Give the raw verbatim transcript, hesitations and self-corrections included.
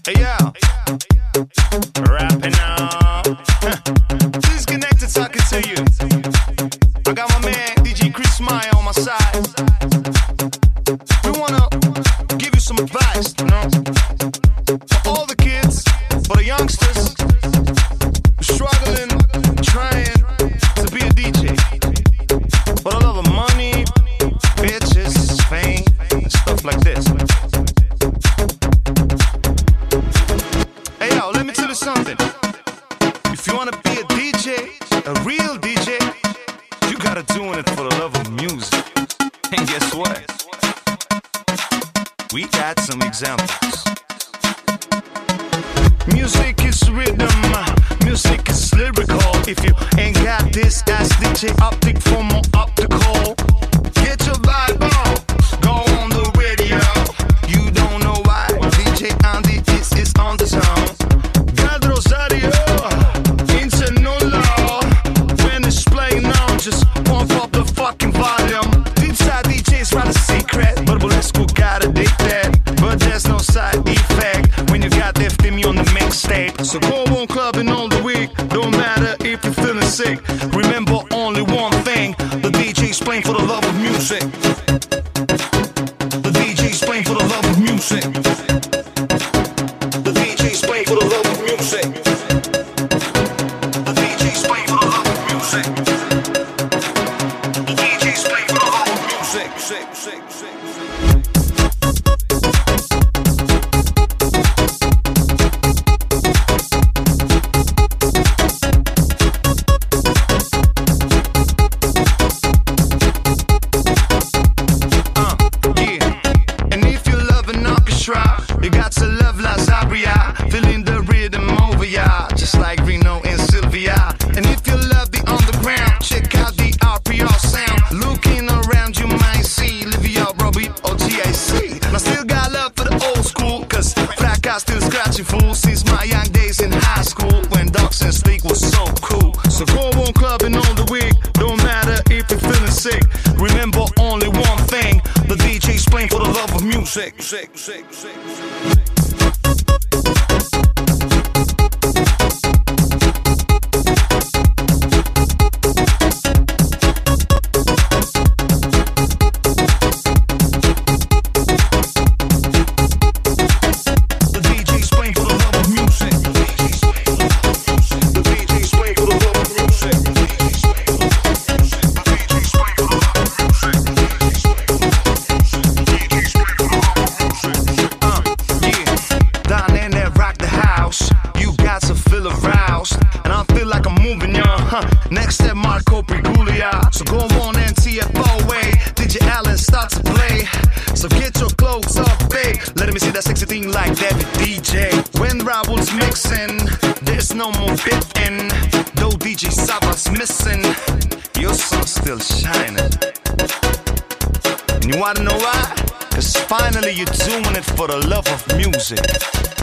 Hey yo, rapping now. Please connect to talking to you. I got my man D J Chris Maya on my side. We wanna give you some advice, you know, for all the kids, for the youngsters struggling, trying to be a D J, for the love of money, bitches, fame, and stuff like this. Hey yo, let me tell you something. If you wanna be a D J, a real D J, you gotta do it for the love of music. And guess what? We got some examples. Music is rhythm, music is lyrical. If you ain't got this, ask D J Optic for more optical. Get your vibe on, go on the radio. You don't know why D J Andy is, is on the zone. God Rosario, into no law. When it's playing on, just pump up the fucking volume. Inside D J's rather secret, but Burlesque gotta dig that. But there's no side effect when you got F D M on the mixtape. So go on clubbing all the week, don't matter if you're feeling sick. Remember only one thing, the D J's playing for the love of music. The D J's playing for the love of music. The D J's playing for the love of music. The D J's playing for the love of music. The D J's playing for the love of music. Sick, sick, sick, you got to love La Zabria, feeling the rhythm over ya, just like Reno and Sylvia. And if you love the underground, check out the R P R sound. Looking around, you might see Livia, Robbie, or G I C. And I still got love for the old school, cause Fracas still scratching fool since my young days in high school, when Dogs and Sleek was so cool. So go on clubbing all the week, don't matter if you're feeling sick. Remember only one thing, the D J's playing for the love of music. Sick, sick, sick, sick. Next step, Marco Piguglia. So go on N T F O way. D J Allen start to play. So get your clothes up, babe. Let me see that sexy thing like that D J. When Raul's mixing, there's no more fitting. Though D J Saba's missing, your sun's still shining. And you wanna know why? Cause finally you're doing it for the love of music.